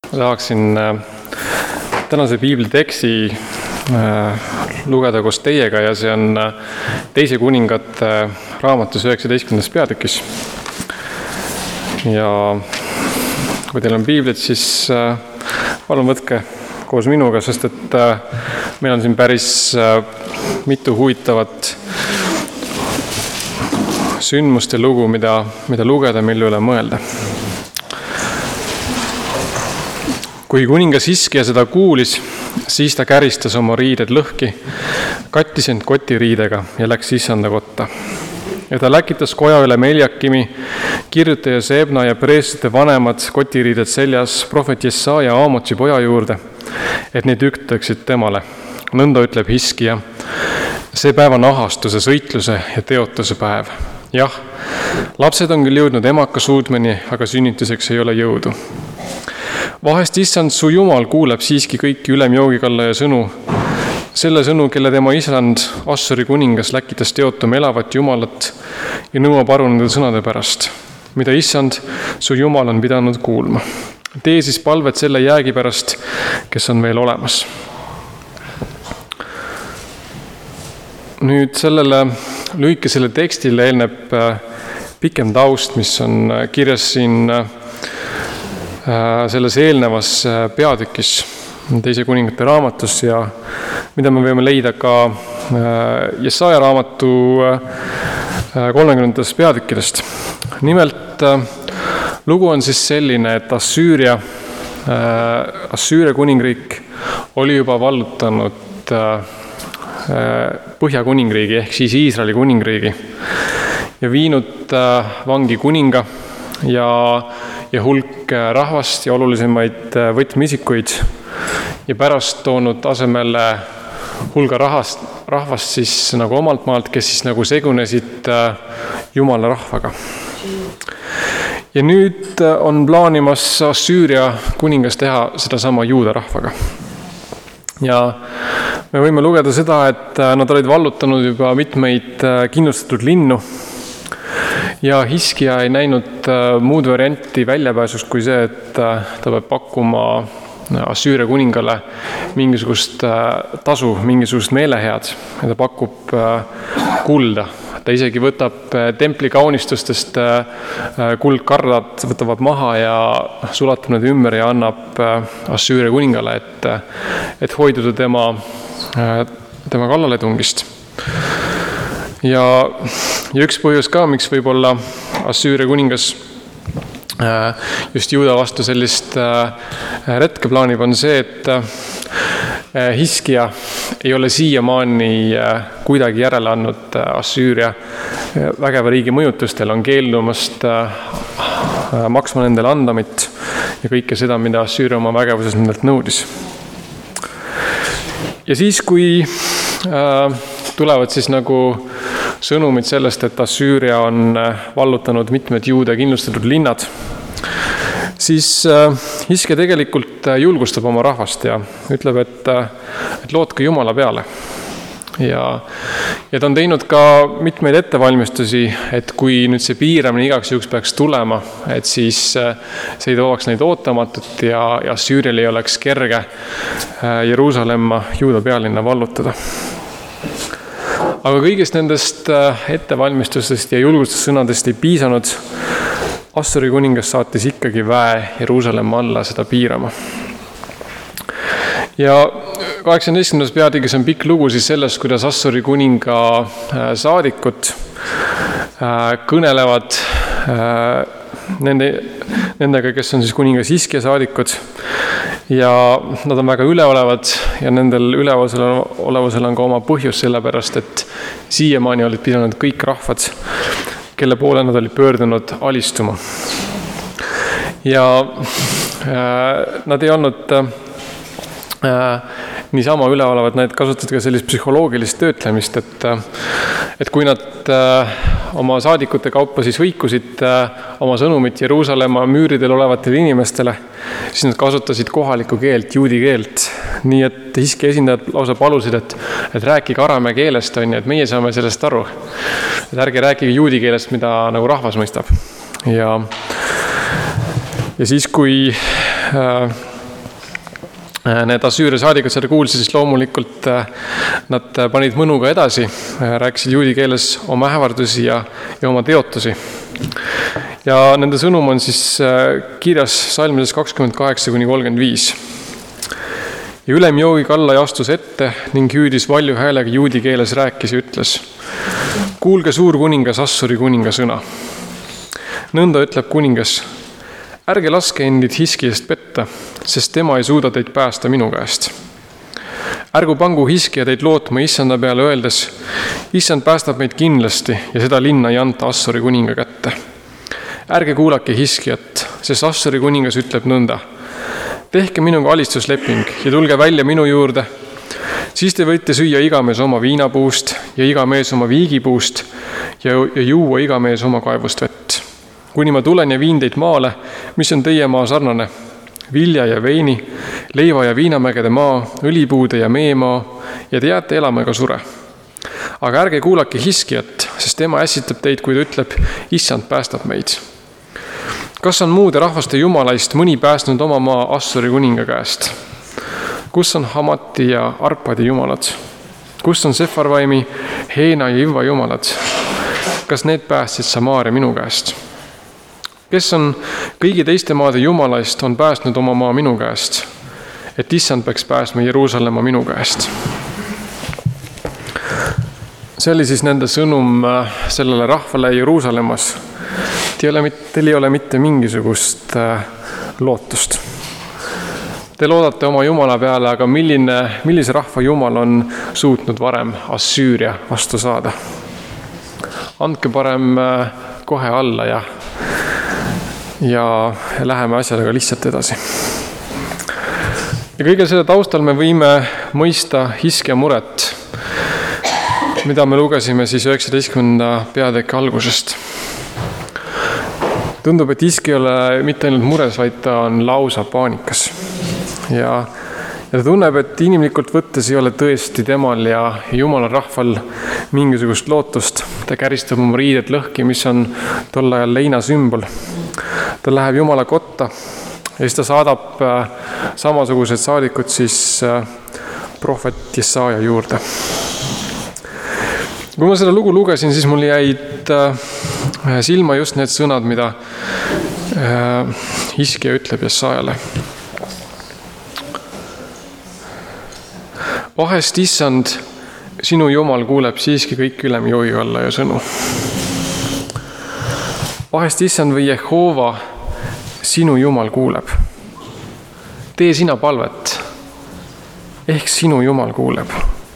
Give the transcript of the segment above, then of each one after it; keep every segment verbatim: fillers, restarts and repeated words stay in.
tahaksin tänase piibliteksti lugeda koos teiega ja see on Teise kuningate raamatus üheksateistkümnendas peatükis. Ja kui teil on piiblit, siis palun võtke koos minuga, sest et meil on siin päris mitu huvitavat sündmuste lugu, mida, mida lugeda, mille üle mõelda. Kui kuningas Hiskija seda kuulis, siis ta käristas oma riided lõhki, kattis end kotiriidega ja läks issanda kotta. Ja ta läkitas koja üle Meljakimi, kirjutaja Sebna ja preestrite vanemad kotiriided seljas prohvet Jesaja Aamotsi poja juurde, et neid üktaksid temale. Nõnda ütleb Hiskija, see päev on ahastuse, sõitluse ja teotuse päev. Jah, lapsed on küll jõudnud emaka suudmeni, aga sünnituseks ei ole jõudu. Vahest issand su Jumal kuuleb siiski kõiki ülemjoogikalla ja sõnu, selle sõnu, kelle tema isand Assuri kuningas läkitas teotama elavat Jumalat ja nõuab aru nende sõnade pärast, mida issand su Jumal on pidanud kuulma. Tee siis palvet selle jäägi pärast, kes on veel olemas. Nüüd sellele lühikesele tekstile eelneb pikem taust, mis on kirjas siin selles eelnevas peatükis Teise kuningate raamatus ja mida me võime leida ka Jesaja raamatu kolmekümnendast peatükkidest. Nimelt lugu on siis selline, et Assüüria, Assüüria kuningriik oli juba vallutanud Põhjakuningriigi ehk siis Iisraeli kuningriigi ja viinud vangi kuninga ja, ja hulk rahvast ja olulisemaid võtmeisikuid ja pärast toonud asemele hulga rahast, rahvast siis nagu omalt maalt, kes siis nagu segunesid Jumala rahvaga. Ja nüüd on plaanimas Assüüria kuningas teha sedasama Juuda rahvaga. Ja me võime lugeda seda, et nad olid vallutanud juba mitmeid kindlustatud linnu ja Hiskija ei näinud muud varianti väljapääsust kui see, et ta peab pakkuma Assüüria kuningale mingisugust tasu, mingisugust meelehead ja ta pakub kulda. Ta isegi võtab templi kaunistustest kuldkardad, võtavad maha ja sulatab need ümber ja annab Assüüria kuningale, et, et hoiduda tema, tema kallaletungist. Ja, ja üks põhjus ka, miks võib-olla Assüüria kuningas just Juuda vastu sellist retke plaanib, on see, et Hiskija ei ole siiamaani kuidagi järele andnud Assüüria vägeva riigi mõjutustel, on keeldumast maksma nendele andamit ja kõike seda, mida Assüüria oma vägevuses nendelt nõudis. Ja siis, kui tulevad siis nagu sõnumid sellest, et Assüüria on vallutanud mitmed Juuda kindlustatud linnad, siis Hiskija tegelikult julgustab oma rahvast ja ütleb, et, et lootke Jumala peale. Ja, ja ta on teinud ka mitmeid ettevalmistusi, et kui nüüd see piiramine igaks juhuks peaks tulema, et siis see ei tooks neid ootamatut ja, ja Assüürial ei oleks kerge Jeruusalemma Juuda pealinna vallutada. Aga kõigist nendest ettevalmistustest ja julgustussõnadest ei piisanud. Assuri kuningas saatis ikkagi väe Jeruusalemma alla seda piirama. Ja kaheksateistkümnendas peatükis on pikk lugu siis sellest, kuidas Assuri kuninga saadikud kõnelevad nende, nendega, kes on siis kuningas Hiskija saadikud ja nad on väga üleolevad ja nendel üleolevusel on ka oma põhjus sellepärast, et siiamaani olid pidanud kõik rahvad, kelle poole nad olid pöördunud alistuma. Ja äh, nad ei olnud äh, niisama üleolevad, nad kasutavad ka sellist psühholoogilist töötlemist, et, et kui nad äh, oma saadikute kaupa siis hõikusid äh, oma sõnumit Jeruusalemma müüridel olevatele inimestele, siis nad kasutasid kohalikku keelt, juudi keelt. Nii et Hiskija esindajad lausa palusid, et, et rääkige aramäe keelest, on, et meie saame sellest aru. Et ärge rääkige juudi keelest, mida nagu rahvas mõistab. Ja, ja siis, kui äh, need Assüüria saadikud seda kuulsid, siis loomulikult nad panid mõnuga edasi, rääkisid juudi keeles oma ähvardusi ja, ja oma teotusi. Ja nende sõnum on siis kirjas salmides kakskümmend kaheksa kuni kolmkümmend viis. Ja ülem joogi kalla ja astus ette ning hüüdis valju häälega juudi keeles rääkis ja ütles: kuulge suur kuningas Assuri kuninga sõna. Nõnda ütleb kuningas: ärge laske endid Hiskiast petta, sest tema ei suuda teid päästa minu käest. Ärgu pangu Hiskia teid lootma issanda peale öeldes: issand päästab meid kindlasti ja seda linna ei anta Assuri kuninga kätte. Ärge kuulake Hiskiat, sest Assuri kuningas ütleb nõnda: tehke minuga alistusleping ja tulge välja minu juurde. Siis te võite süüa iga mees oma viinapuust ja iga mees oma viigipuust ja, ja juua iga mees oma kaevust vett. Kuni ma tulen ja viin teid maale, mis on teie maa sarnane, vilja ja veini, leiva ja viinamägede maa, õlipuude ja meemaa, ja te jääte elama ega sure. Aga ärge kuulake Hiskiat, sest tema ässitab teid, kui ta ütleb: issand päästab meid. Kas on muude rahvaste jumalaist mõni päästnud oma maa Assuri kuninga käest? Kus on Hamati ja Arpadi jumalad? Kus on Sefarvaimi, Heena ja Iva jumalad? Kas need päästsid Samaaria minu käest? Kes on kõigi teiste maade jumalaist on päästnud oma maa minu käest, et issand peaks pääsma Jeruusalemma minu käest? See oli siis nende sõnum sellele rahvale Jeruusalemmas. Teil ei ole mitte mingisugust lootust. Te loodate oma jumala peale, aga milline, millise rahva jumal on suutnud varem Assüüria vastu saada? Andke parem kohe alla ja ja läheme asjadega lihtsalt edasi. Ja kõige selle taustal me võime mõista Hiskia muret, mida me lugesime siis üheksateistkümnenda peatüki algusest. Tundub, et Hiskia ei ole mitte ainult mures, vaid ta on lausa paanikas. Ja, ja ta tunneb, et inimlikult võttes ei ole tõesti temal ja jumala rahval mingisugust lootust. Ta käristab oma riided lõhki, mis on tol ajal leina sümbol. Ta läheb jumala kotta ja siis ta saadab samasugused saadikud siis prohvet Jesaja juurde. Kui ma seda lugu lugesin, siis mul jäid silma just need sõnad, mida Hiskia ütleb Jesajale. Vahest issand, sinu jumal kuuleb siiski kõik ülem joogi alla ja sõnu. Vahest issand või Jehova, sinu jumal kuuleb. Tee sina palvet, ehk sinu jumal kuuleb.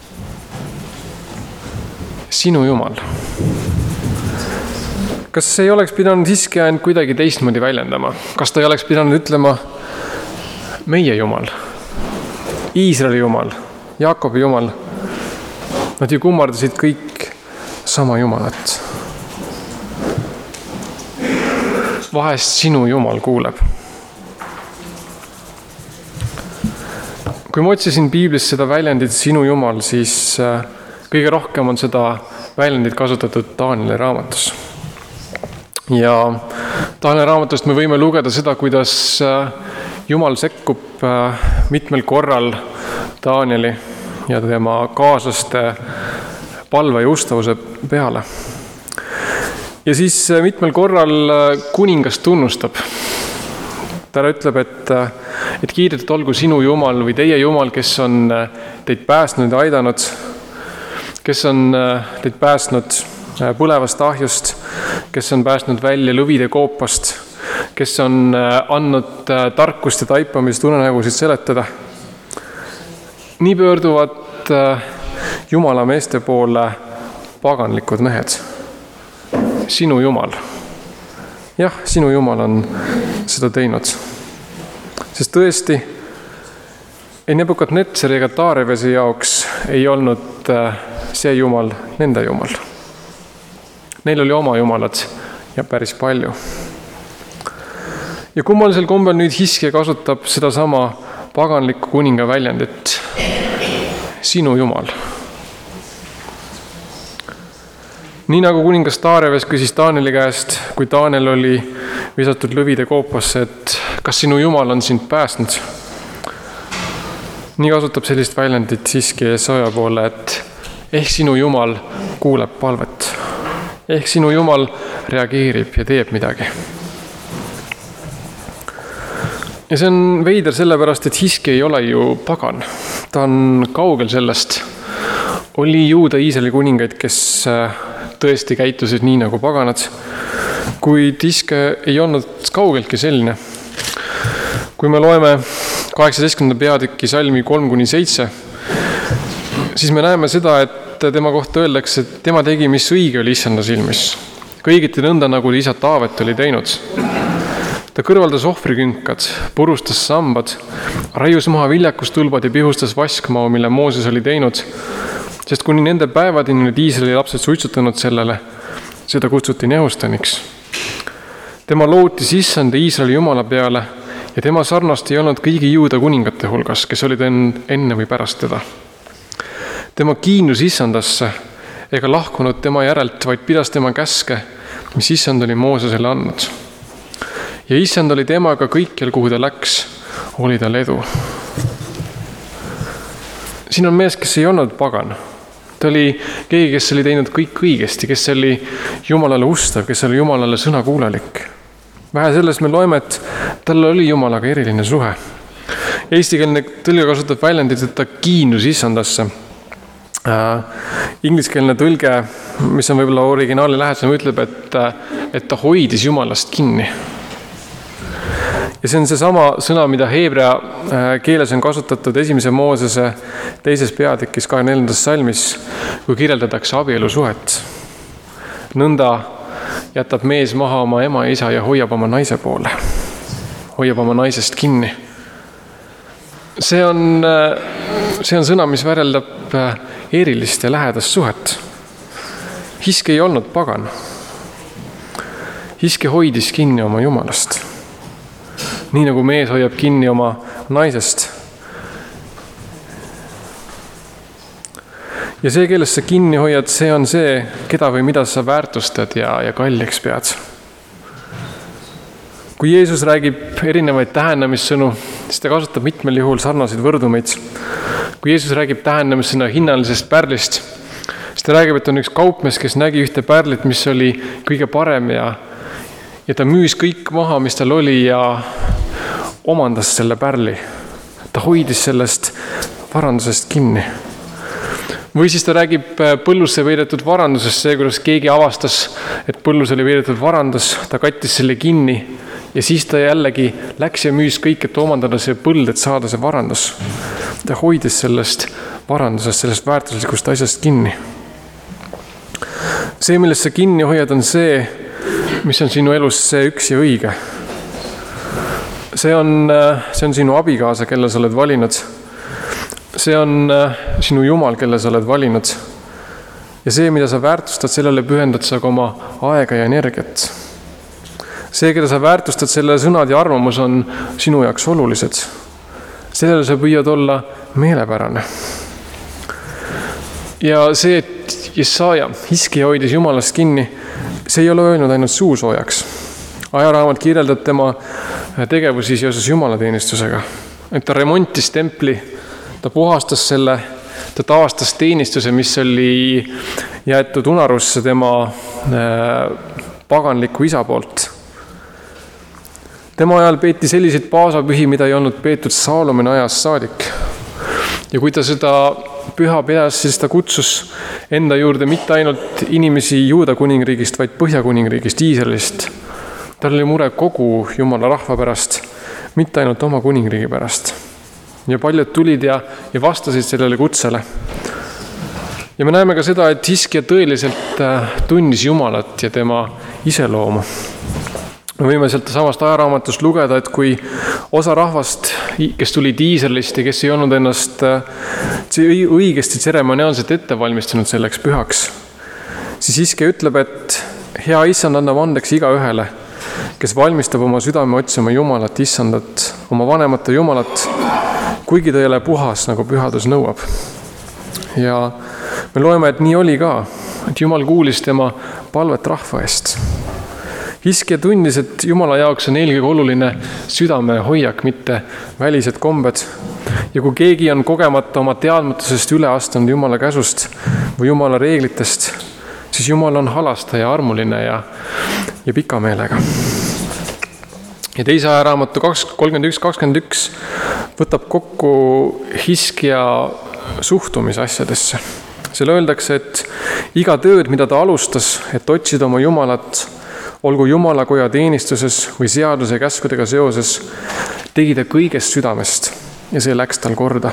Sinu jumal. Kas ei oleks pidanud Hiskia end kuidagi teistmoodi väljendama? Kas ta ei oleks pidanud ütlema meie jumal, Iisraeli jumal, Jaakobi jumal? Nad ju kummardasid kõik sama jumalat. Vahest sinu jumal kuuleb. Kui ma otsisin Piiblist seda väljendit sinu jumal, siis kõige rohkem on seda väljendit kasutatud Taanieli raamatus. Ja Taanieli raamatust me võime lugeda seda, kuidas Jumal sekkub mitmel korral Taanieli ja tema kaaslaste palve ja ustavuse peale. Ja siis mitmel korral kuningas tunnustab. Ta ütleb, et, et kiidetud olgu sinu jumal või teie jumal, kes on teid päästnud ja aidanud, kes on teid päästnud põlevast ahjust, kes on päästnud välja lõvide koopast, kes on andnud tarkust ja taipamist unenägusid seletada. Nii pöörduvad Jumala meeste poole paganlikud mehed. Sinu jumal. Jah, sinu jumal on seda teinud. Sest tõesti, ei Nebukadnetsari ega Taarevesi jaoks ei olnud see jumal nende jumal. Neil oli oma jumalad ja päris palju. Ja kummalisel kombel nüüd Hiskia kasutab seda sama paganliku kuninga väljendit. Sinu jumal. Nii nagu kuningas Taareves küsis Taanieli käest, kui Taaniel oli visatud lõvide koopasse, et kas sinu jumal on sind päästnud? nii kasutab sellist väljendit siiski Jesaja poole, et ehk sinu Jumal kuuleb palvet. Ehk sinu Jumal reageerib ja teeb midagi. Ja see on veider sellepärast, et Hiski ei ole ju pagan. Ta on kaugel sellest. Oli Juuda Iisraeli kuningaid, kes tõesti käitusid nii nagu paganad, kuid Hiske ei olnud kaugeltki selline. Kui me loeme kaheksateistkümnenda peatüki salmi kolm kuni seitse, siis me näeme seda, et tema kohta öeldakse, et tema tegi, mis õige oli Issanda silmis. Kõigiti nõnda, nagu isa Taavet oli teinud. Ta kõrvaldas ohvrikünkad, purustas sambad, raius maha viljakustulbad ja pihustas vaskmaa, mille Mooses oli teinud, sest kuni nende päevadini olid Iisraeli lapsed suitsutanud sellele, seda kutsuti Nehustaniks. Tema lootis Issanda Iisraeli Jumala peale ja tema sarnast ei olnud kõigi Juuda kuningate hulgas, kes olid enne või pärast teda. Tema kiinus Issandasse ega lahkunud tema järelt, vaid pidas tema käske, mis Issand oli Moosesele andnud. Ja Issand oli temaga kõikjal, kuhu ta läks, oli tal edu. Siin on mees, kes ei olnud pagan. Ta oli keegi, kes oli teinud kõik õigesti, kes oli Jumalale ustav, kes oli Jumalale sõnakuulelik. Vähe sellest me loeme, et tal oli Jumalaga eriline suhe. Eestikeelne tõlge kasutab väljendit, et ta kiinus Issandasse. Äh, ingliskeelne tõlge, mis on võib-olla originaali lähedasem, ütleb, et, et ta hoidis Jumalast kinni. Ja see on see sama sõna, mida heebrea keeles on kasutatud esimese Moosese teises peatükis kahekümne neljandas salmis, kui kirjeldatakse abielusuhet. Nõnda jätab mees maha oma ema ja isa ja hoiab oma naise poole. Hoiab oma naisest kinni. See on, see on sõna, mis väreldab erilist ja lähedast suhet. Hiske ei olnud pagan. Hiske hoidis kinni oma Jumalast. Nii nagu mees hoiab kinni oma naisest. Ja see, kellest sa kinni hoiad, see on see, keda või mida sa väärtustad ja, ja kalliks pead. Kui Jeesus räägib erinevaid tähendamissõnu, siis ta kasutab mitmel juhul sarnaseid võrdumeid. Kui Jeesus räägib tähendamissõna hinnalisest pärlist, siis ta räägib, et on üks kaupmees, kes nägi ühte pärlit, mis oli kõige parem ja, ja ta müüs kõik maha, mis tal oli ja omandas selle pärli. Ta hoidis sellest varandusest kinni. Või siis ta räägib põllusse veidetud varandusest, see, kuidas keegi avastas, et põllus oli veidetud varandus, ta kattis selle kinni ja siis ta jällegi läks ja müüs kõik, et omandada see põld, et saada see varandus. Ta hoidis sellest varandusest, sellest väärtuslikust asjast kinni. See, millest sa kinni hoiad, on see, mis on sinu elus see üks ja õige. See on, see on sinu abikaasa, kelle sa oled valinud. See on sinu Jumal, kelle sa oled valinud. Ja see, mida sa väärtustad, sellele pühendad sa ka oma aega ja energiat. See, keda sa väärtustad, selle sõnad ja arvamus on sinu jaoks olulised. Sellele sa püüad olla meelepärane. Ja see, et Jesaja Hiski hoidis Jumalast kinni, see ei ole öelnud ainult suusoojaks. Ajaraamat kirjeldab tema tegevusi seoses jumalateenistusega. Et ta remontis templi, ta puhastas selle, ta taastas teenistuse, mis oli jäetud unarusse tema paganliku isa poolt. Tema ajal peeti selliseid paasapühi, mida ei olnud peetud Saalomoni ajast saadik. Ja kui ta seda püha peas, siis ta kutsus enda juurde mitte ainult inimesi Juuda kuningriigist, vaid Põhja kuningriigist, Iisraelist. Tal oli mure kogu Jumala rahva pärast, mitte ainult oma kuningriigi pärast. Ja paljud tulid ja, ja vastasid sellele kutsele. Ja me näeme ka seda, et Hiskija tõeliselt tundis Jumalat ja tema iseloomu. Me võime sealt samast ajaraamatust lugeda, et kui osa rahvast, kes tulid Iisraelist ja kes ei olnud ennast õigesti tseremoniaalselt ette valmistunud selleks pühaks, siis Hiskija ütleb, et hea Issand annab andeks iga ühele, kes valmistab oma südame otsima Jumalat, Issandat, oma vanemate Jumalat, kuigi ta ei ole puhas, nagu pühadus nõuab. Ja me loeme, et nii oli ka, et Jumal kuulis tema palvet rahva eest. Hiskija tundis, et Jumala jaoks on eelkõige oluline südame hoiak, mitte välised kombed. ja kui keegi on kogemata oma teadmatusest üle astunud Jumala käsust või Jumala reeglitest, siis Jumal on halastaja, armuline ja, ja pika meelega. Ja teise ajaraamatu kolmkümmend üks kakskümmend üks võtab kokku Hiskja suhtumise asjadesse. Seal öeldakse, et iga tööd, mida ta alustas, et otsida oma Jumalat, olgu Jumalakoja teenistuses või seaduse käskudega seoses, tegi ta kõigest südamest ja see läks tal korda.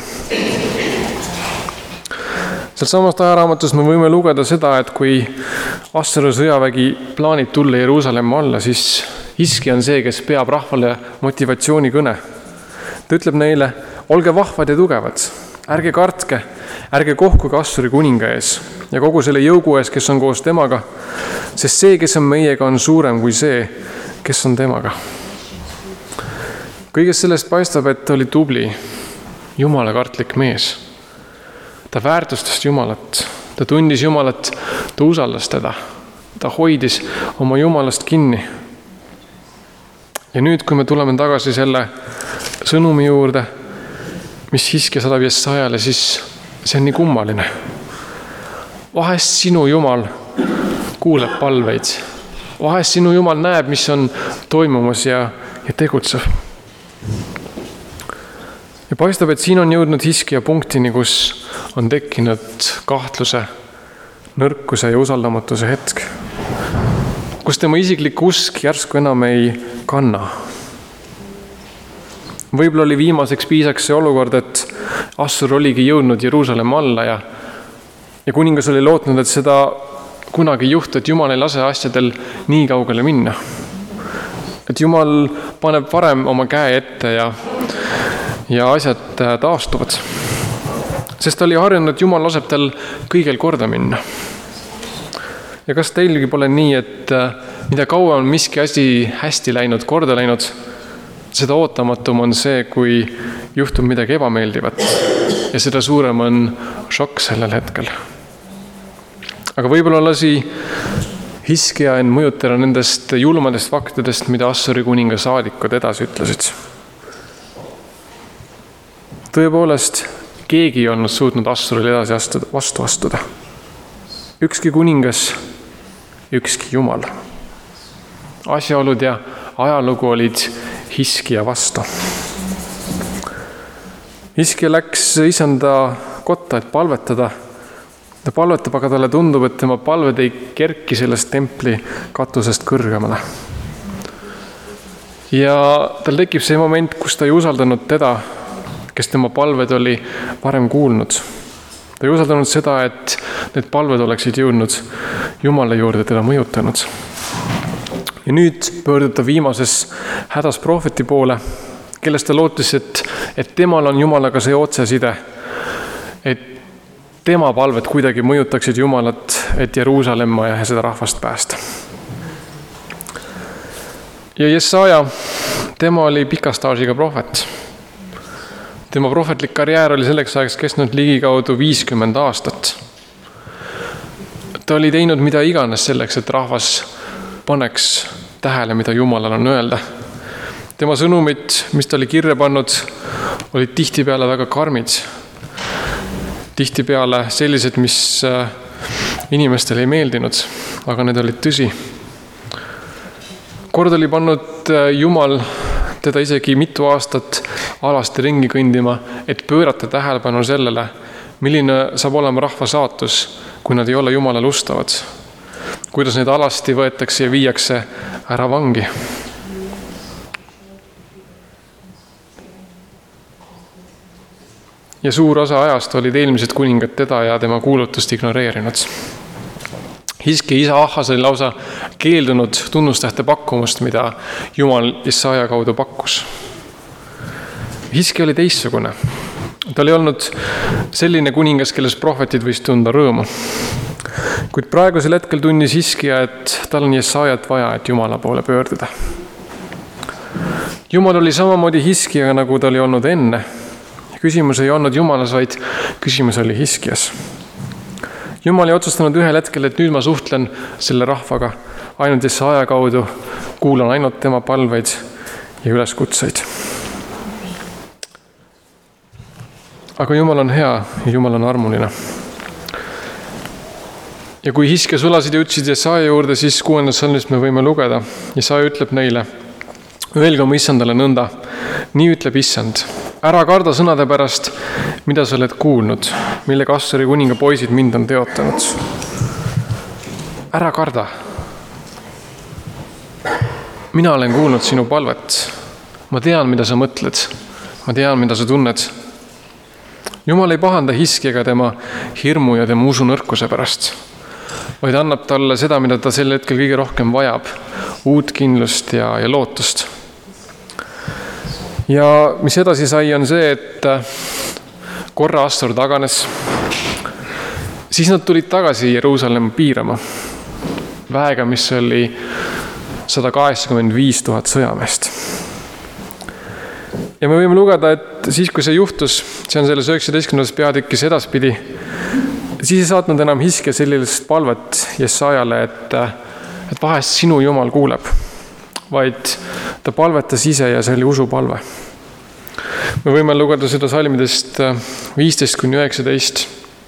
Seal samast ajaraamatust me võime lugeda seda, et kui Assuri sõjavägi plaanib tulla Jeruusalemma alla, siis Hiskja on see, kes peab rahvale motivatsioonikõne. Ta ütleb neile, olge vahvad ja tugevad, ärge kartke, ärge kohkuge Assuri kuninga ees ja kogu selle jõugu ees, kes on koos temaga, sest see, kes on meiega, on suurem kui see, kes on temaga. Kõigest sellest paistab, et ta oli tubli, jumalakartlik mees. Ta väärtustas Jumalat, ta tundis Jumalat, ta usaldas teda, ta hoidis oma Jumalast kinni. Ja nüüd, kui me tuleme tagasi selle sõnumi juurde, mis Hiskja saadab Jesajale, siis see on nii kummaline. Vahest sinu Jumal kuuleb palveid. Vahest sinu Jumal näeb, mis on toimumas ja, ja tegutsev. Ja paistab, et siin on jõudnud Hiskja punktini, kus on tekkinud kahtluse, nõrkuse ja usaldamatuse hetk. Kus tema isiklik usk järsku enam ei kanna. Võib-olla oli viimaseks piisaks see olukord, et Assur oligi jõudnud Jeruusalemma alla ja, ja kuningas oli lootnud, et seda kunagi ei juhtu, et Jumal ei lase asjadel nii kaugele minna. Et Jumal paneb varem oma käe ette ja, ja asjad taastuvad. Sest ta oli harjunud, et Jumal laseb tal kõigel korda minna. Ja kas teilgi pole nii, et mida kauem on miski asi hästi läinud, korda läinud, seda ootamatum on see, kui juhtub midagi ebameeldivat ja seda suurem on šokk sellel hetkel. Aga võib-olla lasi Hiskja end mõjutada nendest julmadest faktidest, mida Assuri kuninga saadikud edasi ütlesid. Tõepoolest, keegi ei olnud suutnud Assurile edasi astuda, vastu astuda. Ükski kuningas, ükski Jumal. Asjaolud ja ajalugu olid Hiskja vastu. Hiskja läks isanda kotta, et palvetada. Ta palvetab, aga talle tundub, et tema palved ei kerki sellest templi katusest kõrgemale. Ja tal tekib see moment, kus ta ei usaldanud teda, kes tema palved oli varem kuulnud. Ta ei usaldanud seda, et need palved oleksid jõudnud Jumala juurde teda mõjutanud. Ja nüüd pöördub ta viimases hädas prohveti poole, kellest ta lootis, et, et temal on Jumalaga see otseside, et tema palved kuidagi mõjutaksid Jumalat, et Jeruusalemma ja seda rahvast päästa. Ja Jesaja, tema oli pika staažiga prohvet. Tema prohvetlik karjäär oli selleks ajaks kestnud ligikaudu viiskümmend aastat. Ta oli teinud mida iganes selleks, et rahvas paneks tähele, mida Jumalal on öelda. Tema sõnumid, mis ta oli kirja pannud, olid tihtipeale väga karmid. Tihtipeale sellised, mis inimestele ei meeldinud, aga need olid tõsi. Kord oli pannud Jumal teda isegi mitu aastat alasti ringi kõndima, et pöörata tähelepanu sellele, milline saab olema rahva saatus, kui nad ei ole Jumalale ustavad. Kuidas neid alasti võetakse ja viiakse ära vangi. Ja suur osa ajast olid eelmised kuningad teda ja tema kuulutust ignoreerinud. Hiskja isa Ahas oli lausa keeldunud tunnustähte pakkumust, mida Jumal Jesaja kaudu pakkus. Hiskja oli teistsugune. Ta oli olnud selline kuningas, kelles prohvetid võis tunda rõõmu. Kuid praegusel hetkel tunnis Hiskja, et tal on Jesajat vaja, et Jumala poole pöörduda. Jumal oli samamoodi Hiskjaga, nagu ta oli olnud enne. Küsimus ei olnud Jumalas, vaid küsimus oli Hiskjas. Jumal ei otsustanud ühel hetkel, et nüüd ma suhtlen selle rahvaga ainult Jesaja kaudu, kuulan ainult tema palveid ja üleskutseid. aga Jumal on hea ja Jumal on armuline. Ja kui Hiske sulasid ja ütlesid Jesaja juurde, siis kuuendas salmist me võime lugeda. Jesaja ütleb neile, öelge oma issandale nõnda, nii ütleb issand, ära karda sõnade pärast, mida sa oled kuulnud, millega Assuri kuninga poisid mind on teotanud. Ära karda. Mina olen kuulnud sinu palvet. Ma tean, mida sa mõtled. Ma tean, mida sa tunned. Jumal ei pahanda Hiskega tema hirmu ja tema usunõrkuse pärast, vaid annab talle seda, mida ta sel hetkel kõige rohkem vajab, uut kindlust ja, ja lootust. Ja mis edasi sai, on see, et korra Assur taganes, siis nad tulid tagasi Jeruusalemma piirama väega, mis oli sada kaheksakümmend viis tuhat sõjameest. Ja me võime lugeda, et siis, kui see juhtus, see on selles üheksateistkümnendas peatükis edaspidi, siis ei saatnud enam Hiske sellist palvet Jesajale, et, et vahest sinu Jumal kuuleb, vaid ta palvetas ise ja see oli usupalve. Me võime lugeda seda salmidest viisteist kuni üheksateist.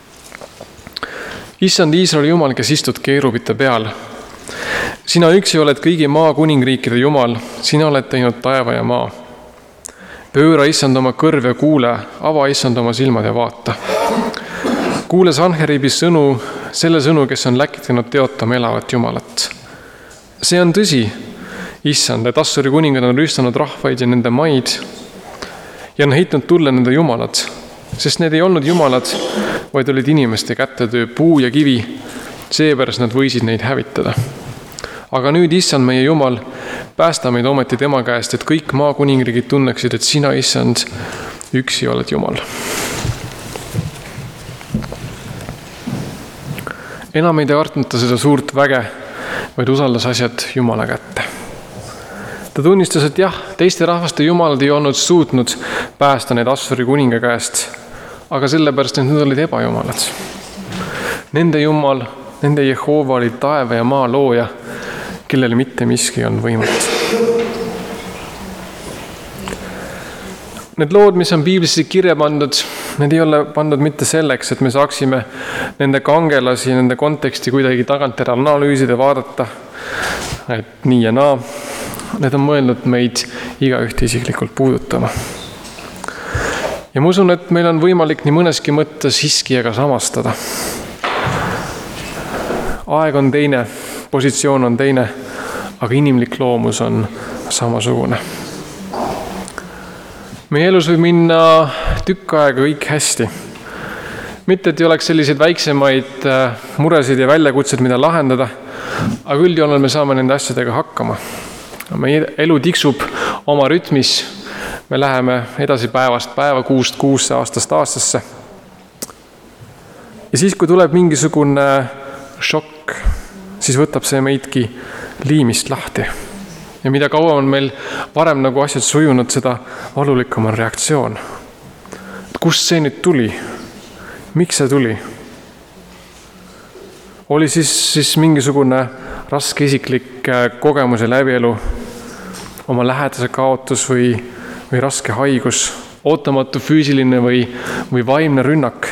Issand Iisraeli Jumal, kes istud keerubite peal. Sina üksi oled kõigi maa kuningriikide Jumal, sina oled teinud taeva ja maa. Pööra issand oma kõrv ja kuule, ava issand oma silmad ja vaata. Kuule Sanheribi sõnu, selle sõnu, kes on läkitanud teotama elavat Jumalat. See on tõsi, issand, et Assuri kuningad on rüüstanud rahvaid ja nende maid ja on heitnud tulle nende jumalad, sest need ei olnud jumalad, vaid olid inimeste kätetöö, puu ja kivi, seepärast nad võisid neid hävitada. Aga nüüd, issand, meie Jumal, päästa meid ometi tema käest, et kõik maa kuningriigid tunneksid, et sina, issand, üksi oled Jumal. Enam ei kartnud seda suurt väge, vaid usaldas asjad Jumala kätte. Ta tunnistas, et jah, teiste rahvaste jumalad ei olnud suutnud päästa neid Assuri kuninga käest, aga sellepärast, et need olid ebajumalad. Nende Jumal, nende Jehova oli taeva ja maa looja, kellele mitte miski on võimatu. Need lood, mis on piiblisse kirja pandud, need ei ole pandud mitte selleks, et me saaksime nende kangelasi, nende konteksti kuidagi tagantjärele analüüsida, vaadata, et nii ja naa. Need on mõeldud meid igaühte isiklikult puudutama. Ja ma usun, et meil on võimalik nii mõneski mõttes Hiskijaga samastada. Aeg on teine, positsioon on teine, aga inimlik loomus on samasugune. Meie elus võib minna tükk aega kõik hästi. Mitte, et ei oleks selliseid väiksemaid muresid ja väljakutsed, mida lahendada, aga üldjoonel me saame nende asjadega hakkama. Meie elu tiksub oma rütmis, me läheme edasi päevast päeva, kuust kuusse, aastast aastasse. Ja siis, kui tuleb mingisugune šokk, siis võtab see meidki liimist lahti. Ja mida kauem on meil varem nagu asjad sujunud, seda valulikum on reaktsioon. Kust see nüüd tuli? Miks see tuli? Oli siis, siis mingisugune raske isiklik kogemus ja läbielu, oma lähedase kaotus või, või raske haigus, ootamatu füüsiline või, või vaimne rünnak.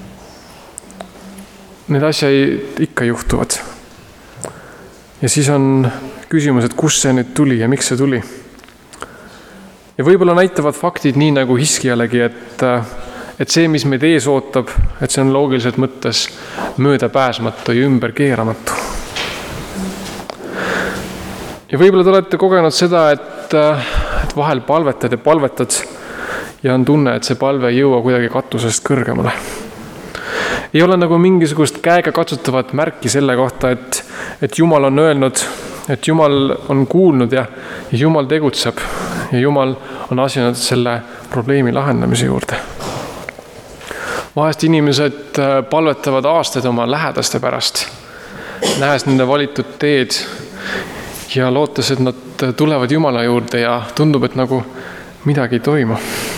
Need asjad ikka juhtuvad. Ja siis on küsimus, et kus see nüüd tuli ja miks see tuli. Ja võib-olla näitavad faktid nii nagu Hiskijalegi, et, et see, mis meid ees ootab, et see on loogiliselt mõttes möödapääsmatu ja ümber keeramatu. Ja võib-olla te olete kogenud seda, et, et vahel palvetad ja palvetad ja on tunne, et see palve ei jõua kuidagi katusest kõrgemale. Ei ole nagu mingisugust käega katsutavat märki selle kohta, et, et Jumal on öelnud, et Jumal on kuulnud ja, ja Jumal tegutseb ja Jumal on asinud selle probleemi lahendamise juurde. Vahest inimesed palvetavad aastaid oma lähedaste pärast, nähes nende valitud teed ja lootes, et nad tulevad Jumala juurde ja tundub, et nagu midagi ei toimu.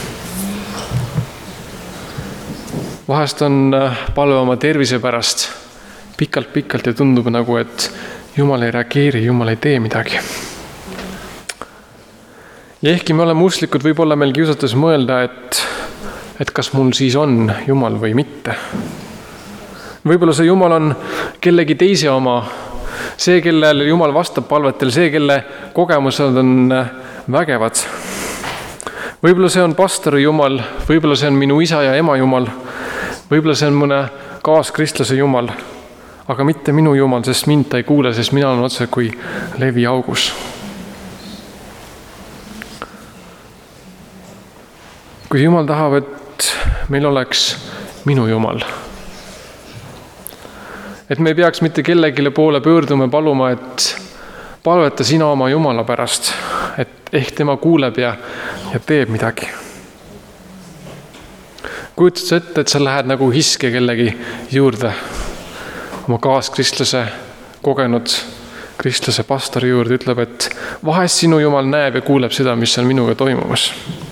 Vahest on palve oma tervise pärast pikalt-pikalt ja tundub nagu, et Jumal ei reageeri, Jumal ei tee midagi. Ja ehkki me oleme usklikud, võib olla meil kiusatus mõelda, et, et kas mul siis on Jumal või mitte. Võib-olla see Jumal on kellegi teise oma, see, kellele Jumal vastab palvetel, see, kelle kogemused on vägevad. Võib-olla see on pastori Jumal, võib-olla see on minu isa ja ema Jumal, võib-olla see on mõne kaaskristlase Jumal, aga mitte minu Jumal, sest mind ta ei kuule, sest mina olen otse kui levi augus. Kui Jumal tahab, et meil oleks minu Jumal, et me ei peaks mitte kellegile poole pöörduma paluma, et palveta sina oma Jumala pärast, et ehk tema kuuleb ja, ja teeb midagi. Kujutad sa ette, et sa lähed nagu hiske kellegi juurde, oma kaaskristlase, kogenud kristlase pastori juurde, ütleb, et vahest sinu Jumal näeb ja kuuleb seda, mis on minuga toimumas.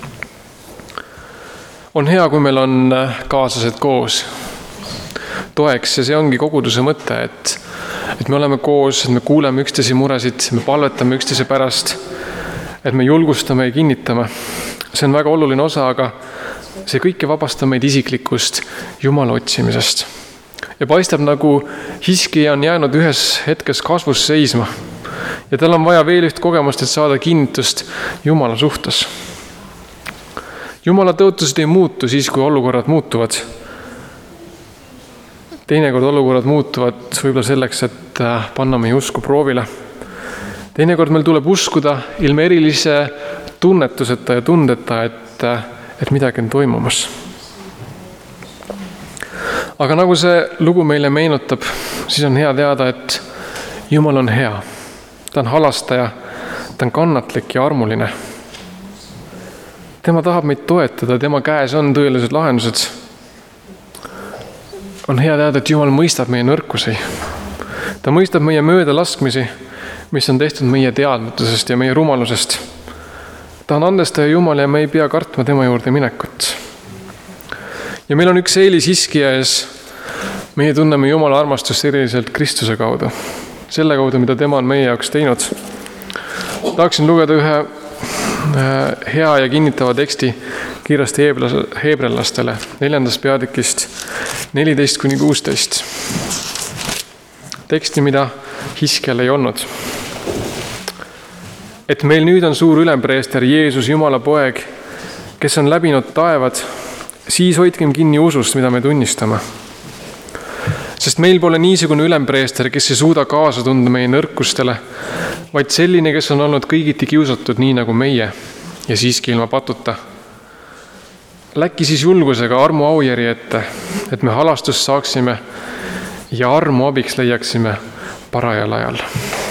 On hea, kui meil on kaaslased koos toeks ja see ongi koguduse mõte, et, et me oleme koos, et me kuuleme üksteise muresid, me palvetame üksteise pärast, et me julgustame ja kinnitame. See on väga oluline osa, aga see kõik ei vabasta meid isiklikust Jumala otsimisest. Ja paistab nagu Hiskija on jäänud ühes hetkes kasvus seisma ja tal on vaja veel üht kogemust, et saada kinnitust Jumala suhtes. Jumala tõotused ei muutu siis, kui olukorrad muutuvad. Teinekord olukorrad muutuvad võib-olla selleks, et panna meie usku proovile. Teinekord meil tuleb uskuda ilma erilise tunnetuseta ja tundeta, et, et midagi on toimumas. Aga nagu see lugu meile meenutab, siis on hea teada, et Jumal on hea. Ta on halastaja, ta on kannatlik ja armuline. Tema tahab meid toetada, tema käes on tõelised lahendused. On hea teada, et Jumal mõistab meie nõrkusi. Ta mõistab meie möödalaskmisi, mis on tehtud meie teadmatusest ja meie rumalusest. Ta on andestaja Jumal ja me ei pea kartma tema juurde minekut. Ja meil on üks eelis Hiskija ees. Meie tunneme Jumala armastust eriliselt Kristuse kaudu. Selle kaudu, mida tema on meie jaoks teinud. Tahaksin lugeda ühe hea ja kinnitava teksti kiiresti heebrellastele neljandast peatükist neliteist kuni kuusteist. Teksti, mida Hiskjal ei olnud. Et meil nüüd on suur ülempreester Jeesus, Jumala poeg, kes on läbinud taevad, siis hoidkem kinni usust, mida me tunnistame. Sest meil pole niisugune ülempreester, kes ei suuda kaasa tunda meie nõrkustele, vaid selline, kes on olnud kõigiti kiusatud nii nagu meie ja siiski ilma patuta. Läki siis julgusega armu aujärje ette, et me halastust saaksime ja armu abiks leiaksime parajal ajal.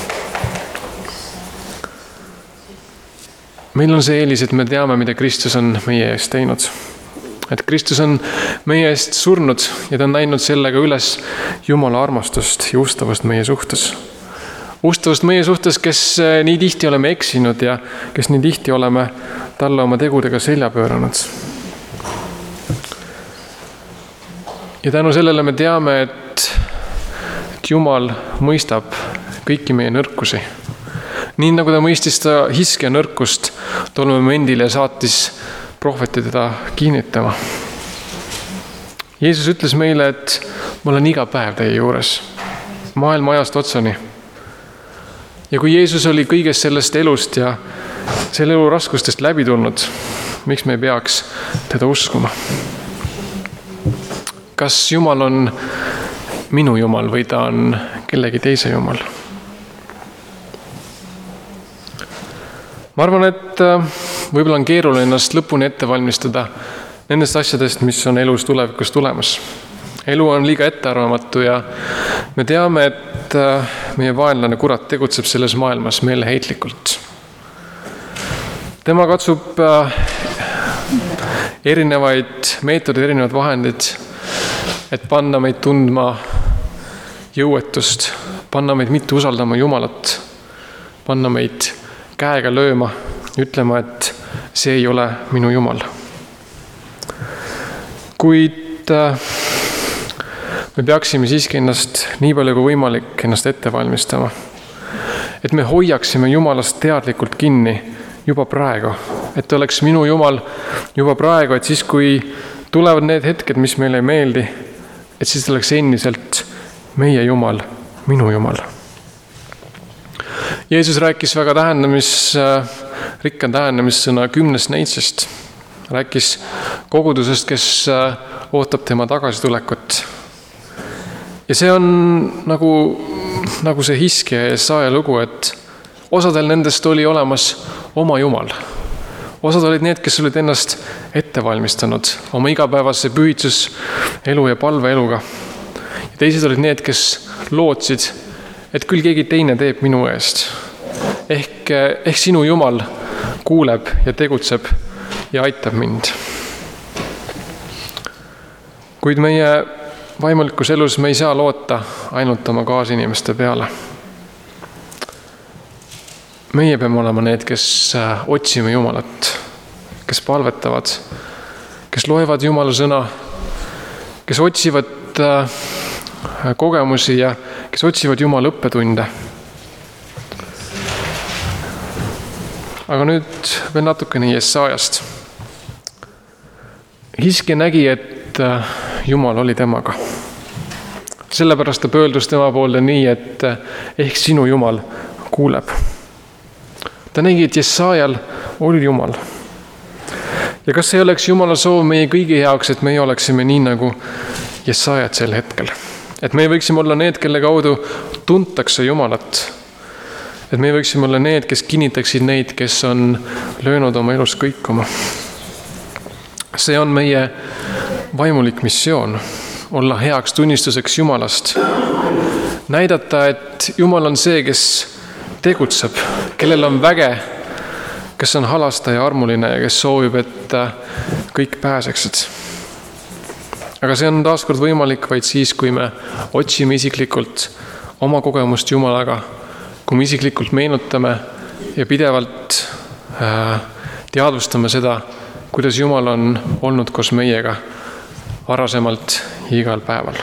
Meil on see eelis, et me teame, mida Kristus on meie eest teinud. Et Kristus on meie eest surnud ja ta on näinud sellega üles Jumala armastust ja ustavust meie suhtes. Ustavust meie suhtes, kes nii tihti oleme eksinud ja kes nii tihti oleme talle oma tegudega selja pööranud. Ja tänu sellele me teame, et, et Jumal mõistab kõiki meie nõrkusi. Nii nagu ta mõistis ta Hiskja nõrkust tol momendil ja saatis prohveti teda kinnitama. Jeesus ütles meile, et ma olen iga päev teie juures, maailma ajast otsani. Ja kui Jeesus oli kõigest sellest elust ja selle elu raskustest läbi tulnud, miks me ei peaks teda uskuma? Kas Jumal on minu Jumal või ta on kellegi teise Jumal? Ma arvan, et võib-olla on keeruline ennast lõpuni ette valmistada nendest asjadest, mis on elus tulevikus tulemas. Elu on liiga ettearvamatu ja me teame, et meie vaenlane kurat tegutseb selles maailmas meeleheitlikult. Tema katsub erinevaid meetodeid, erinevad vahendid, et panna meid tundma jõuetust, panna meid mitte usaldama Jumalat, panna meid käega lööma, ütlema, et see ei ole minu Jumal. Kuid me peaksime siiski ennast nii palju kui võimalik ennast ette valmistama, et me hoiaksime Jumalast teadlikult kinni juba praegu, et oleks minu Jumal juba praegu, et siis kui tulevad need hetked, mis meile ei meeldi, et siis oleks endiselt meie Jumal, minu Jumal. Jeesus rääkis väga tähendamis, rikka tähendamissõna kümnest neitsest. Rääkis kogudusest, kes ootab tema tagasitulekut. Ja see on nagu, nagu see Hiskja ja Jesaja lugu, et osadel nendest oli olemas oma Jumal. Osad olid need, kes olid ennast ette valmistanud oma igapäevase pühitsus elu ja palve eluga. Ja teised olid need, kes lootsid, et küll keegi teine teeb minu eest. Ehk, ehk sinu Jumal kuuleb ja tegutseb ja aitab mind. Kuid meie vaimulikus elus me ei saa loota ainult oma kaasinimeste peale. Meie peame olema need, kes otsime Jumalat, kes palvetavad, kes loevad Jumala sõna, kes otsivad kogemusi ja kes otsivad Jumala õppetunde. Aga nüüd veel natukene Jesajast. Hiskja nägi, et Jumal oli temaga. Sellepärast ta pöördus tema poolde nii, et ehk sinu Jumal kuuleb. Ta nägi, et Jesajal oli Jumal. Ja kas ei oleks Jumala soov meie kõigi jaoks, et meie oleksime nii nagu Jesajat sel hetkel? Et me võiksime olla need, kelle kaudu tuntakse Jumalat. Et me võiksime olla need, kes kinnitaksid neid, kes on löönud oma elus kõikuma. See on meie vaimulik missioon, olla heaks tunnistuseks Jumalast. Näidata, et Jumal on see, kes tegutseb, kellel on väge, kes on halasta ja armuline ja kes soovib, et kõik pääseksid. Aga see on taaskord võimalik vaid siis, kui me otsime isiklikult oma kogemust Jumalaga, kui me isiklikult meenutame ja pidevalt teadvustame seda, kuidas Jumal on olnud koos meiega varasemalt igal päeval.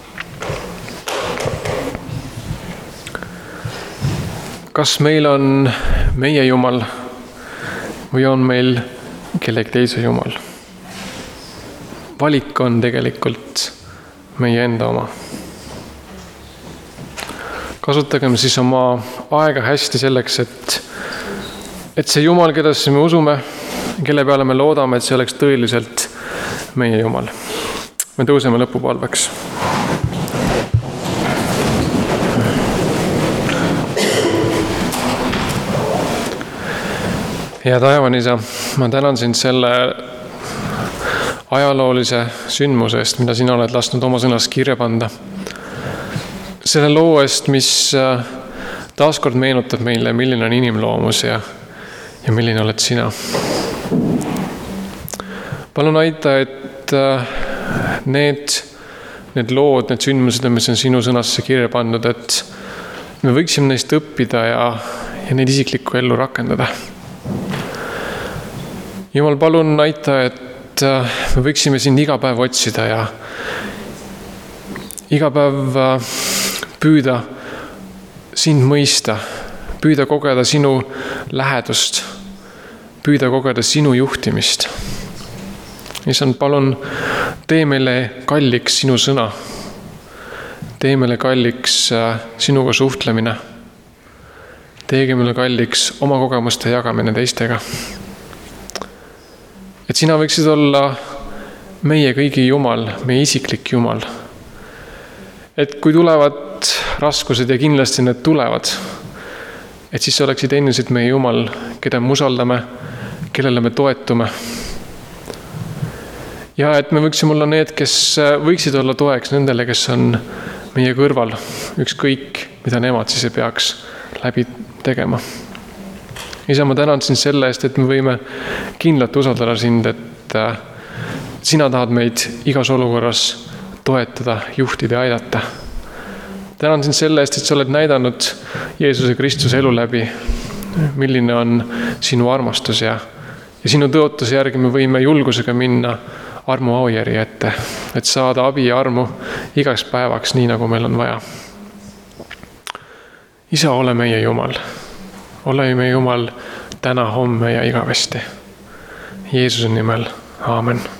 Kas meil on meie Jumal või on meil kellegi teise Jumal? Valik on tegelikult meie enda oma. Kasutagem siis oma aega hästi selleks, et, et see Jumal, keda me usume, kelle peale me loodame, et see oleks tõeliselt meie Jumal. Me tõuseme lõpupalveks. Hea taevan isa, ma tänan sind selle ajaloolise sündmuse eest, mida sina oled lasknud oma sõnas kirja panda. Selle loo eest, mis taaskord meenutab meile, milline on inimloomus ja, ja milline oled sina. Palun aita, et need, need lood, need sündmused, mis on sinu sõnasse kirja pandud, et me võiksime neist õppida ja, ja neid isiklikku ellu rakendada. Jumal, palun aita, et me võiksime sind iga päev otsida ja iga päev püüda sind mõista, püüda kogeda sinu lähedust, püüda kogeda sinu juhtimist. Issand, palun tee meile kalliks sinu sõna, tee meile kalliks sinuga suhtlemine, teege meile kalliks oma kogemuste jagamine teistega. Et sina võiksid olla meie kõigi Jumal, meie isiklik Jumal. Et kui tulevad raskused ja kindlasti need tulevad, et siis oleksid endiselt meie Jumal, keda me usaldame, kellele me toetume. Ja et me võiksime olla need, kes võiksid olla toeks nendele, kes on meie kõrval, ükskõik, mida nemad siis ei peaks läbi tegema. Isa, ma tänan sind selle eest, et me võime kindlalt usaldada sind, et sina tahad meid igas olukorras toetada, juhtida ja aidata. Tänan sind selle eest, et sa oled näidanud Jeesuse Kristuse elu läbi, milline on sinu armastus ja, ja sinu tõotuse järgi me võime julgusega minna armu aujärje ette, et saada abi ja armu igaks päevaks, nii nagu meil on vaja. Isa, ole meie Jumal. Ole meie Jumal täna, homme ja igavesti. Jeesuse nimel. Aamen.